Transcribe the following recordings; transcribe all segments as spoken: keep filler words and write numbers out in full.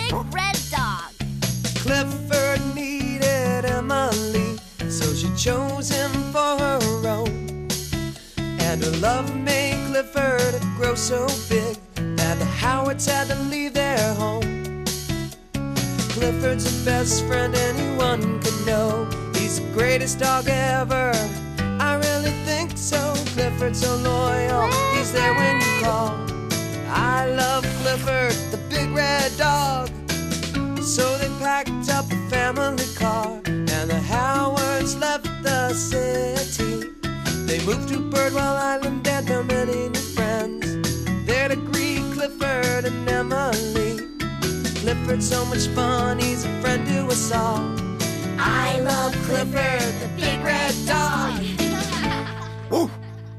big red dog. Clifford needed Emily, so she chose him for her own. And her love made Clifford grow so big that the Howards had to leave their home. Clifford's the best friend anyone could know. He's the greatest dog ever, I really think so. Clifford's so loyal, he's there when you call. I love Clifford, the big red dog. So they packed up a family car, and the Howards left the city. They moved to Birdwell Island and found many new friends there to greet Clifford and Emily. Clifford's so much fun, he's a friend to us all. I love Clifford, the big red dog. Woo!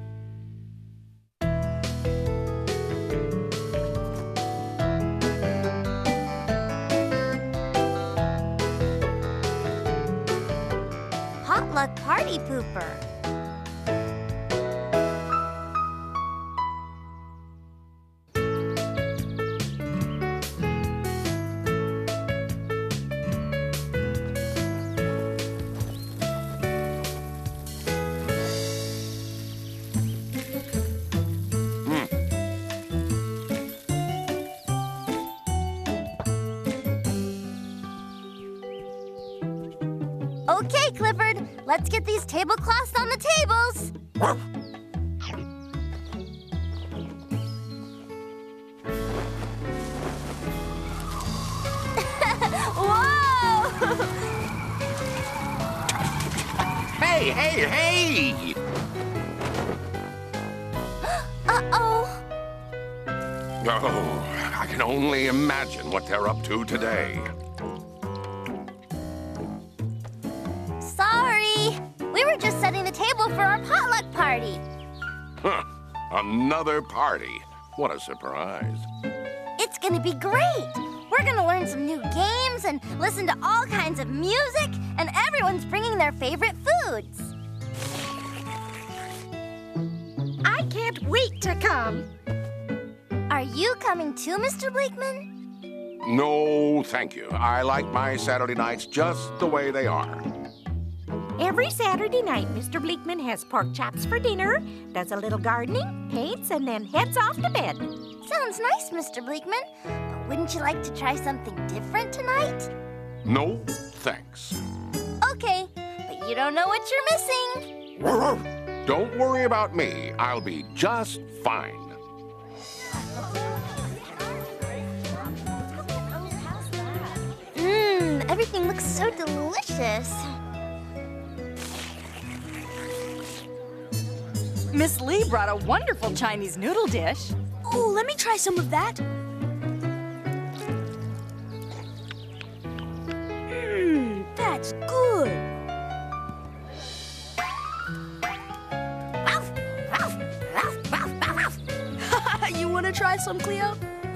Potluck party pooper. Okay, Clifford, let's get these tablecloths on the tables. Whoa! Hey, hey, hey! Uh-oh. Oh, I can only imagine what they're up to today. Sorry. We were just setting the table for our potluck party. Huh. Another party. What a surprise. It's gonna be great. We're gonna learn some new games and listen to all kinds of music, and everyone's bringing their favorite foods. I can't wait to come. Are you coming too, Mister Bleakman? No, thank you. I like my Saturday nights just the way they are. Every Saturday night, Mister Bleakman has pork chops for dinner, does a little gardening, paints, and then heads off to bed. Sounds nice, Mister Bleakman. But wouldn't you like to try something different tonight? No, thanks. Okay, but you don't know what you're missing. Don't worry about me. I'll be just fine. Mmm, everything looks so delicious. Miss Lee brought a wonderful Chinese noodle dish. Oh, let me try some of that. Mmm, that's good. You want to try some, Cleo?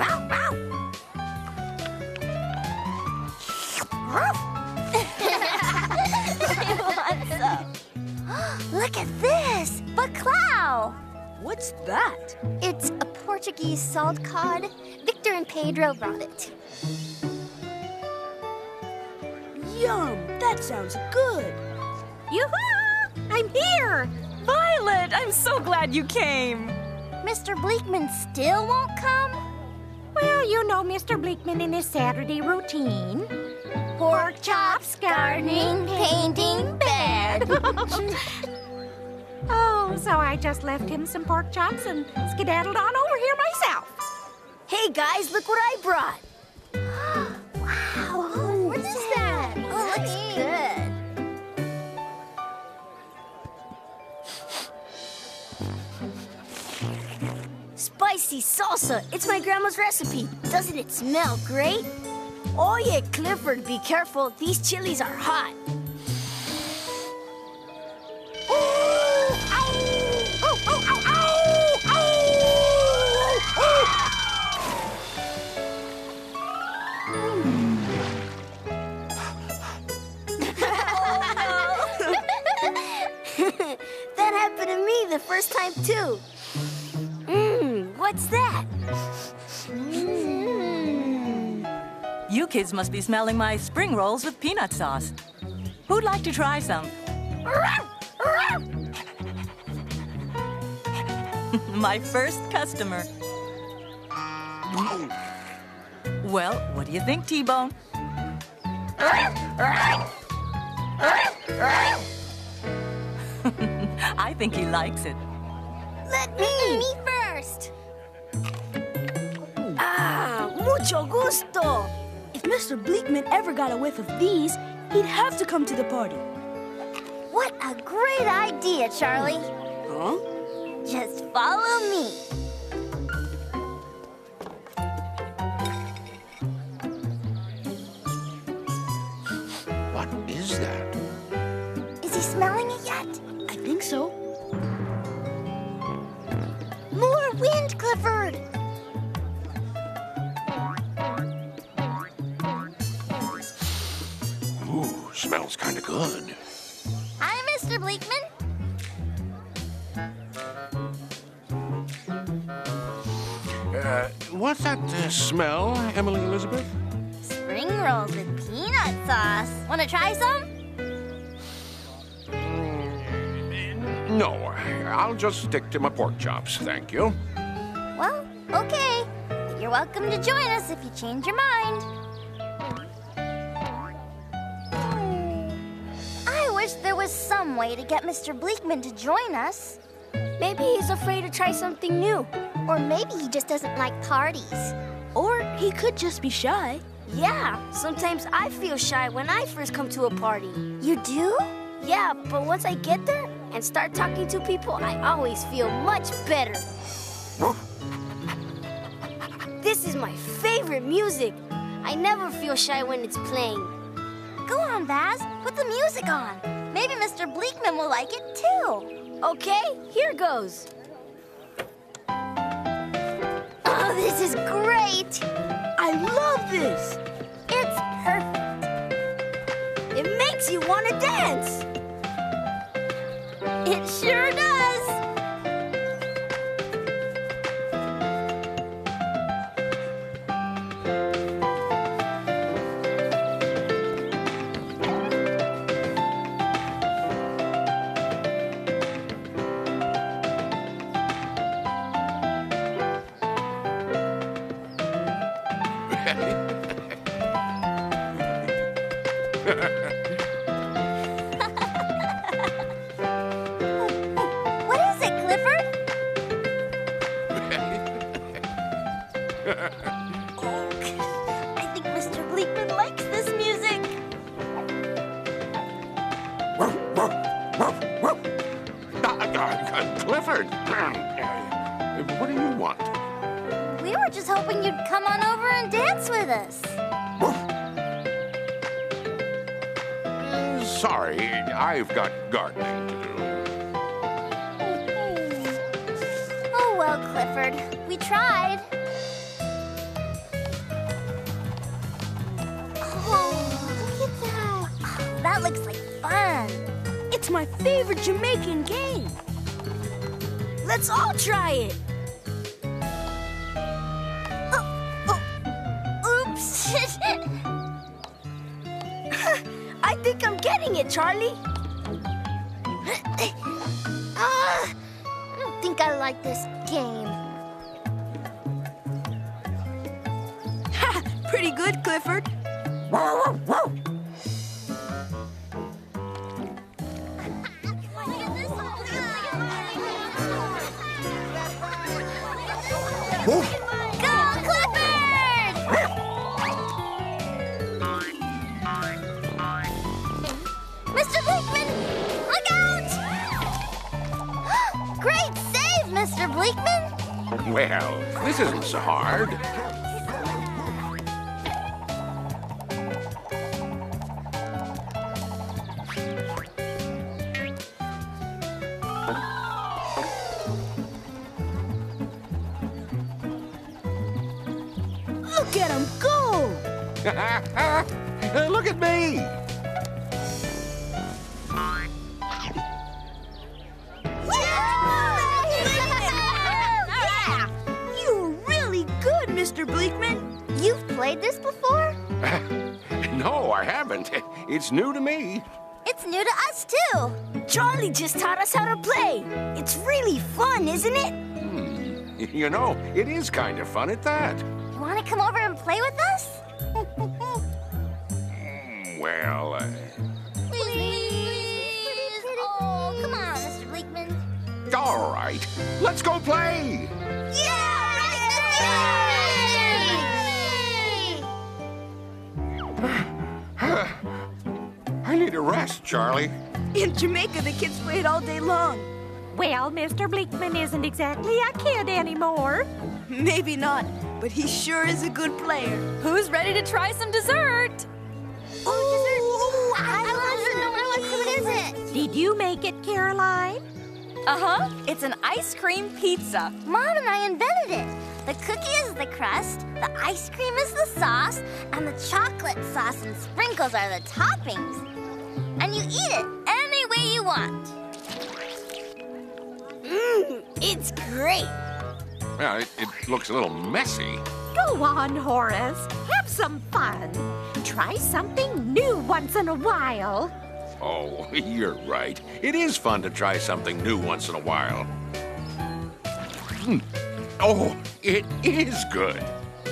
Look at this! Baclao! What's that? It's a Portuguese salt cod. Victor and Pedro brought it. Yum! That sounds good. Yoo-hoo! I'm here! Violet, I'm so glad you came. Mister Bleakman still won't come? Well, you know Mister Bleakman in his Saturday routine. Pork chops, gardening, painting, bed. Oh, so I just left him some pork chops and skedaddled on over here myself. Hey, guys, look what I brought. Wow, oh, what is that? Oh, looks good. Spicy salsa. It's my grandma's recipe. Doesn't it smell great? Oh, yeah, Clifford, be careful. These chilies are hot. That happened to me the first time, too. Mmm, what's that? Mm. You kids must be smelling my spring rolls with peanut sauce. Who'd like to try some? My first customer. Well, what do you think, T-Bone? I think he likes it. Let me. Me first. Ah, mucho gusto. If Mister Bleakman ever got a whiff of these, he'd have to come to the party. What a great idea, Charlie. Huh? Just follow me. What is that? Is he smelling it yet? I think so. More wind, Clifford. Ooh, smells kind of good. Hi, Mister Bleakman. Uh, what's that uh, smell, Emily Elizabeth? Spring rolls with peanut sauce. Want to try some? No, I'll just stick to my pork chops, thank you. Well, okay. But you're welcome to join us if you change your mind. I wish there was some way to get Mister Bleakman to join us. Maybe he's afraid to try something new. Or maybe he just doesn't like parties. Or he could just be shy. Yeah, sometimes I feel shy when I first come to a party. You do? Yeah, but once I get there and start talking to people, I always feel much better. This is my favorite music. I never feel shy when it's playing. Go on, Baz. Put the music on. Maybe Mister Bleakman will like it too. Okay, here goes. Oh, this is great. I love this. It's perfect. It makes you want to dance. It sure does. What is it, Clifford? Oh, I think Mister Bleakman likes this music. Uh, uh, Clifford, what do you want? We were just hoping you'd come on over and dance with us. Sorry, I've got gardening to do. Oh, well, Clifford, we tried. Oh, look at that. Oh, that looks like fun. It's my favorite Jamaican game. Let's all try it. Oh, oh, oops. I think I'm getting it, Charlie. Ah, I don't think I like this game. Ha! Pretty good, Clifford. Go, Clifford! Mister Bleakman, look out! Great save, Mister Bleakman! Well, this isn't so hard. Look at him go! Look at me! You're really good, Mister Bleakman. You've played this before? No, I haven't. It's new to me. It's new to us, too. Charlie just taught us how to play. It's really fun, isn't it? Hmm. You know, it is kind of fun at that. You want to come over and play with us? Well, uh... Please. Oh, come on, Mister Bleakman. all right. Let's go play. Yeah! I need a rest, Charlie. In Jamaica, the kids played all day long. Well, Mister Bleakman isn't exactly a kid anymore. Maybe not, but he sure is a good player. Who's ready to try some dessert? Oh, dessert. I, I want to know what food is it. Did you make it, Caroline? Uh-huh. It's an ice cream pizza. Mom and I invented it. The cookie is the crust, the ice cream is the sauce, and the chocolate sauce and sprinkles are the toppings. And you eat it any way you want. Mmm, it's great. Well, it, it looks a little messy. Go on, Horace. Have some fun. Try something new once in a while. Oh, you're right. It is fun to try something new once in a while. Hmm. Oh, it is good.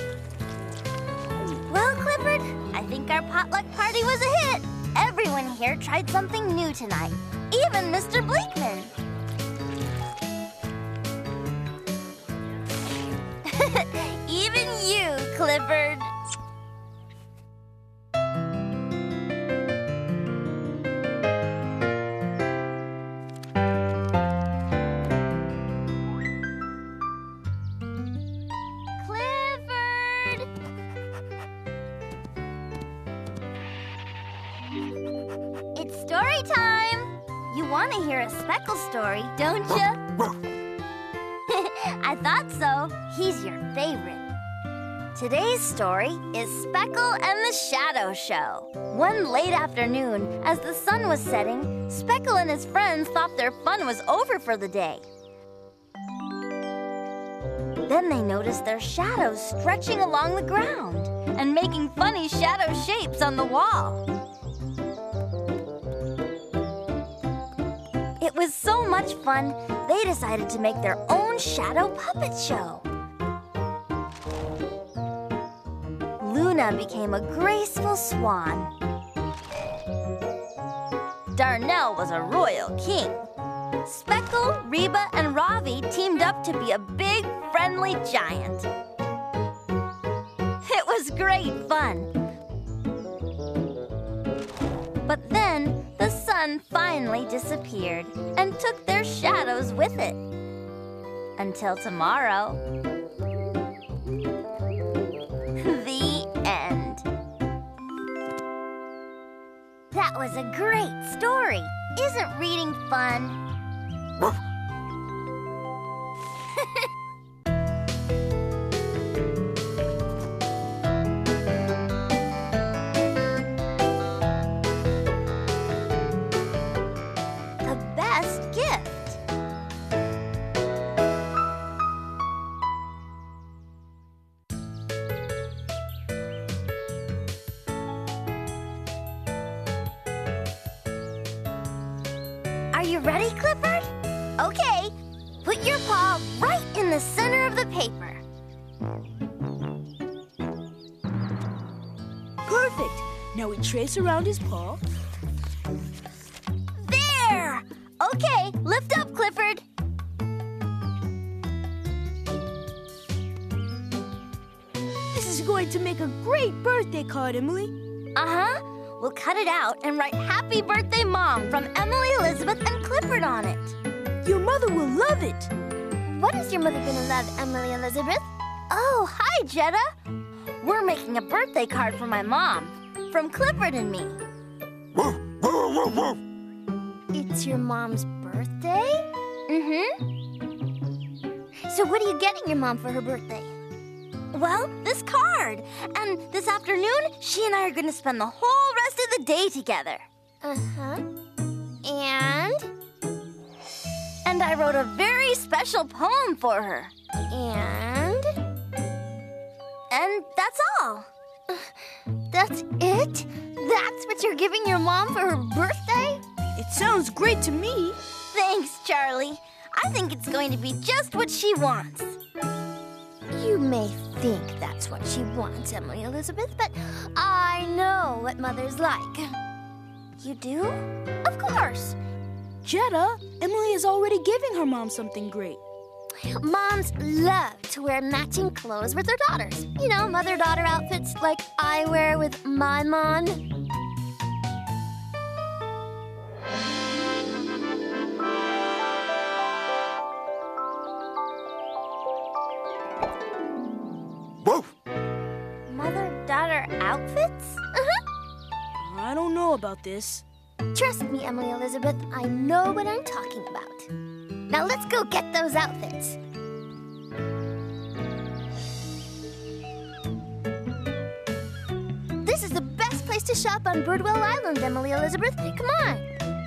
Well, Clifford, I think our potluck party was a hit. Everyone here tried something new tonight, even Mister Bleakman. Even you, Clifford. Clifford! It's story time. You want to hear a Speckle story, don't you? I thought so. He's your favorite. Today's story is Speckle and the Shadow Show. One late afternoon, as the sun was setting, Speckle and his friends thought their fun was over for the day. Then they noticed their shadows stretching along the ground and making funny shadow shapes on the wall. It was so much fun, they decided to make their own shadow puppet show. Luna became a graceful swan. Darnell was a royal king. Speckle, Reba, and Ravi teamed up to be a big, friendly giant. It was great fun. But then the sun finally disappeared and took their shadows with it. Until tomorrow. The end. That was a great story. Isn't reading fun? The best gift. Are you ready, Clifford? Okay. Put your paw right in the center of the paper. Perfect. Now we trace around his paw. There! Okay, lift up, Clifford. This is going to make a great birthday card, Emily. Uh-huh. We'll cut it out and write Happy Birthday, Mom from Emily, Elizabeth, and Clifford on it. Your mother will love it. What is your mother gonna love, Emily, Elizabeth? Oh, hi, Jetta. We're making a birthday card for my mom from Clifford and me. It's your mom's birthday? Mm-hmm. So what are you getting your mom for her birthday? Well, this card. And this afternoon, she and I are going to spend the whole rest of the day together. Uh-huh. And? And I wrote a very special poem for her. And? And that's all. Then That's it? That's what you're giving your mom for her birthday? It sounds great to me. Thanks, Charlie. I think it's going to be just what she wants. You may think that's what she wants, Emily Elizabeth, but I know what mothers like. You do? Of course. Jetta, Emily is already giving her mom something great. Moms love to wear matching clothes with their daughters. You know, mother-daughter outfits like I wear with my mom. Whoa! Mother-daughter outfits? Uh-huh. I don't know about this. Trust me, Emily Elizabeth, I know what I'm talking about. Now let's go get those outfits. This is the best place to shop on Birdwell Island, Emily Elizabeth. Come on.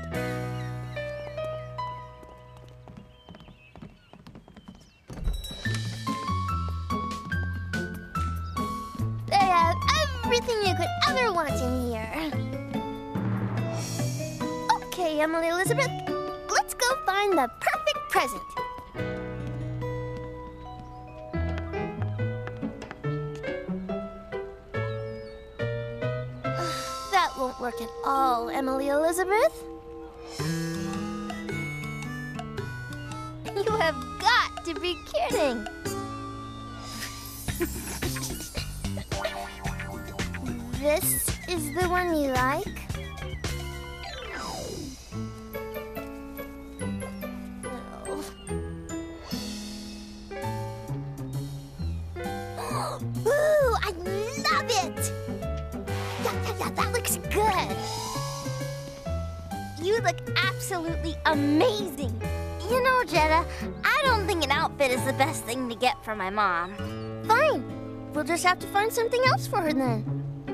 They have everything you could ever want in here. Okay, Emily Elizabeth, let's go find the perfect present. That won't work at all, Emily Elizabeth. You have got to be kidding. This is the one you like? Ooh, I love it! Yeah, yeah, yeah, that looks good. You look absolutely amazing. You know, Jetta, I don't think an outfit is the best thing to get for my mom. Fine. We'll just have to find something else for her then.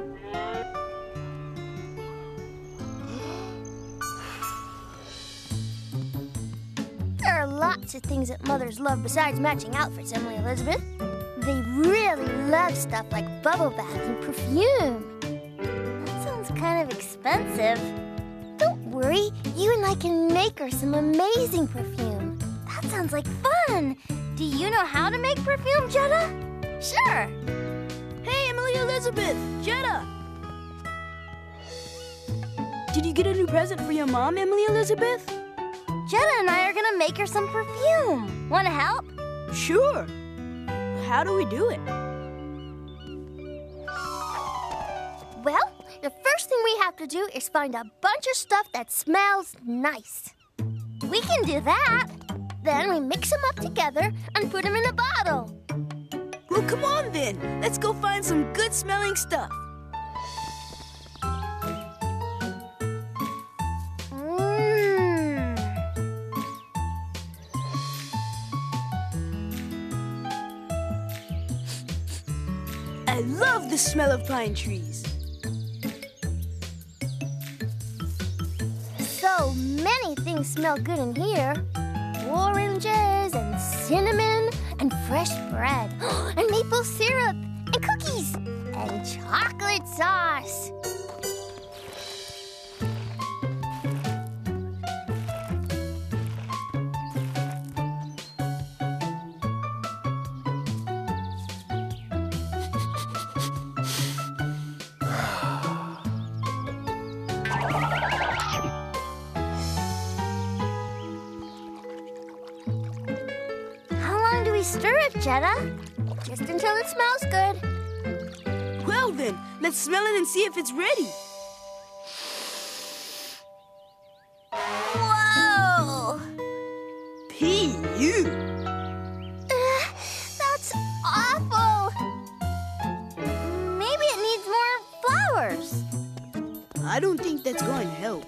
There are lots of things that mothers love besides matching outfits, Emily Elizabeth. They really love stuff like bubble bath and perfume. That sounds kind of expensive. Don't worry, you and I can make her some amazing perfume. That sounds like fun. Do you know how to make perfume, Jetta? Sure. Hey, Emily Elizabeth, Jetta. Did you get a new present for your mom, Emily Elizabeth? Jetta and I are gonna make her some perfume. Wanna help? Sure. How do we do it? Well, the first thing we have to do is find a bunch of stuff that smells nice. We can do that. Then we mix them up together and put them in a bottle. Well, come on then. Let's go find some good smelling stuff. Mmm. I love the smell of pine trees. So many things smell good in here. Oranges and cinnamon and fresh bread and maple syrup and cookies and chocolate sauce. Stir it, Jetta. Just until it smells good. Well then, let's smell it and see if it's ready. Whoa! P U. Uh, that's awful. Maybe it needs more flowers. I don't think that's going to help.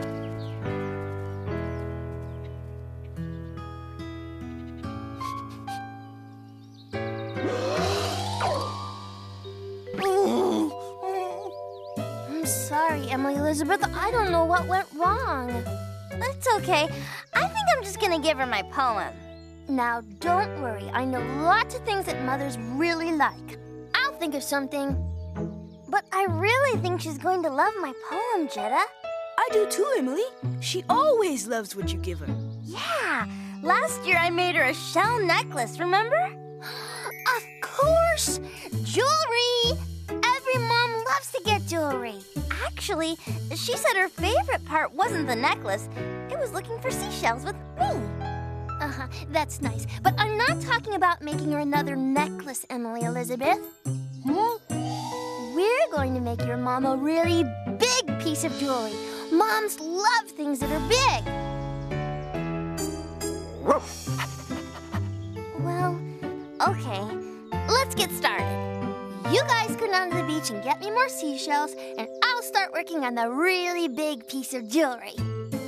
Emily Elizabeth, I don't know what went wrong. That's okay. I think I'm just gonna give her my poem. Now, don't worry. I know lots of things that mothers really like. I'll think of something. But I really think she's going to love my poem, Jetta. I do too, Emily. She always loves what you give her. Yeah, last year I made her a shell necklace, remember? Of course! Jewelry! Every mom loves to get jewelry. Actually, she said her favorite part wasn't the necklace. It was looking for seashells with me. Uh-huh, that's nice. But I'm not talking about making her another necklace, Emily Elizabeth. Hmm? We're going to make your mom a really big piece of jewelry. Moms love things that are big. Well, okay. Let's get started. You guys go down to the beach and get me more seashells, and I'll start working on the really big piece of jewelry.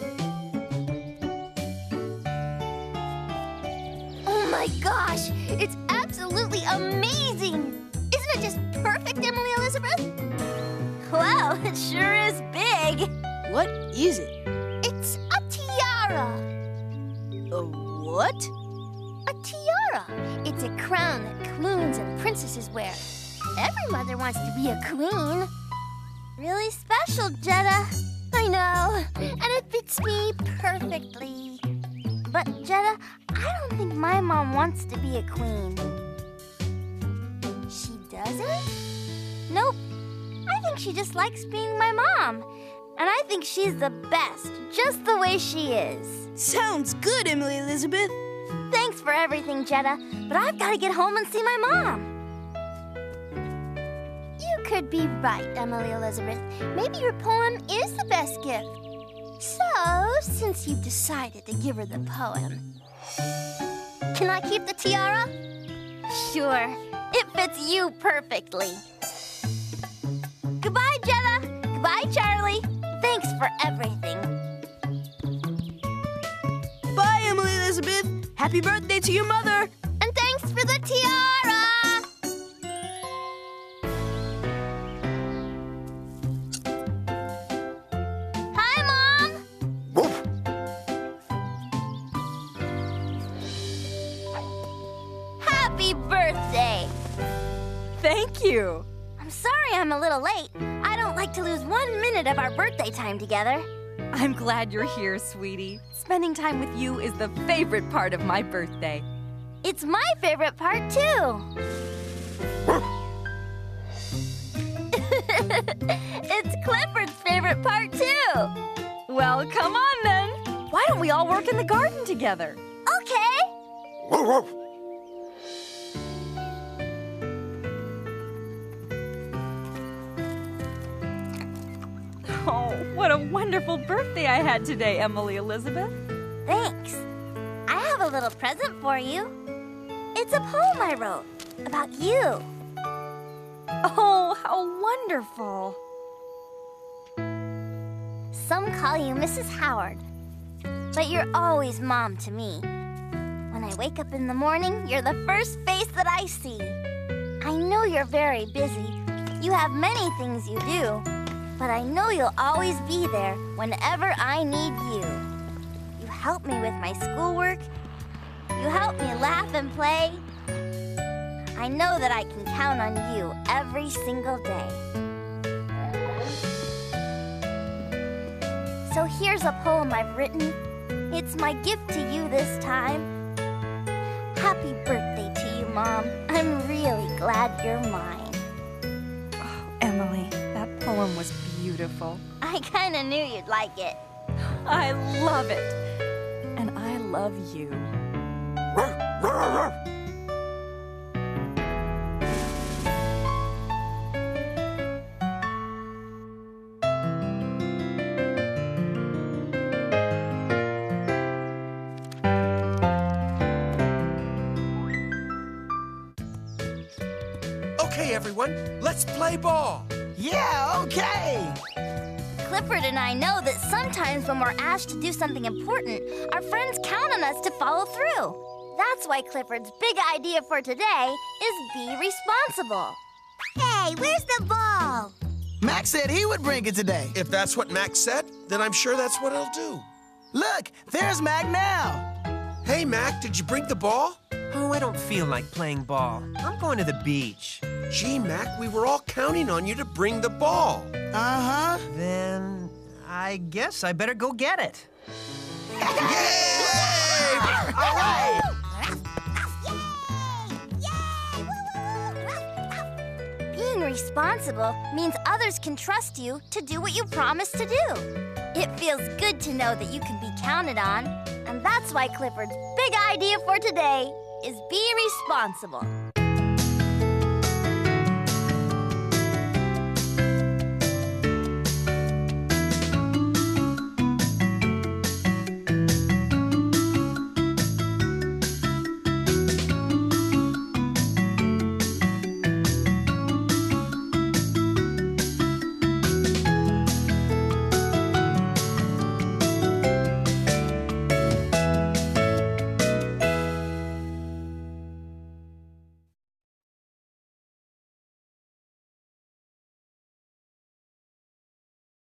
Oh my gosh! It's absolutely amazing! Isn't it just perfect, Emily Elizabeth? Well, it sure is big. What is it? It's a tiara. A what? A tiara. It's a crown that queens and princesses wear. Every mother wants to be a queen. Really special, Jetta. I know. And it fits me perfectly. But, Jetta, I don't think my mom wants to be a queen. She doesn't? Nope. I think she just likes being my mom. And I think she's the best, just the way she is. Sounds good, Emily Elizabeth. Thanks for everything, Jetta, but I've got to get home and see my mom. You could be right, Emily Elizabeth. Maybe your poem is the best gift. So, since you've decided to give her the poem, can I keep the tiara? Sure. It fits you perfectly. Goodbye, Jetta. Goodbye, Charlie. Thanks for everything. Bye, Emily Elizabeth. Happy birthday to your mother. And thanks for the tiara. Hi, Mom. Woof. Happy birthday. Thank you. I'm sorry I'm a little late. I don't like to lose one minute of our birthday time together. I'm glad you're here, sweetie. Spending time with you is the favorite part of my birthday. It's my favorite part, too. It's Clifford's favorite part, too. Well, come on then. Why don't we all work in the garden together? Okay. Woof, woof. Oh, what a wonderful birthday I had today, Emily Elizabeth. Thanks. I have a little present for you. It's a poem I wrote about you. Oh, how wonderful. Some call you Missus Howard, but you're always Mom to me. When I wake up in the morning, you're the first face that I see. I know you're very busy. You have many things you do, but I know you'll always be there whenever I need you. You help me with my schoolwork. You help me laugh and play. I know that I can count on you every single day. So here's a poem I've written. It's my gift to you this time. Happy birthday to you, Mom. I'm really glad you're mine. Oh, Emily, that poem was beautiful. I kind of knew you'd like it. I love it. And I love you. Ruff, ruff, ruff. Okay, everyone, let's play ball. Yeah, okay. Clifford and I know that sometimes when we're asked to do something important, our friends count on us to follow through. That's why Clifford's big idea for today is be responsible. Hey, where's the ball? Max said he would bring it today. If that's what Max said, then I'm sure that's what he'll do. Look, there's Mac now. Hey, Mac, did you bring the ball? Oh, I don't feel like playing ball. I'm going to the beach. Gee, Mac, we were all counting on you to bring the ball. Uh-huh. Then I guess I better go get it. Yay! All right! Being responsible means others can trust you to do what you promised to do. It feels good to know that you can be counted on. And that's why Clifford's big idea for today is be responsible.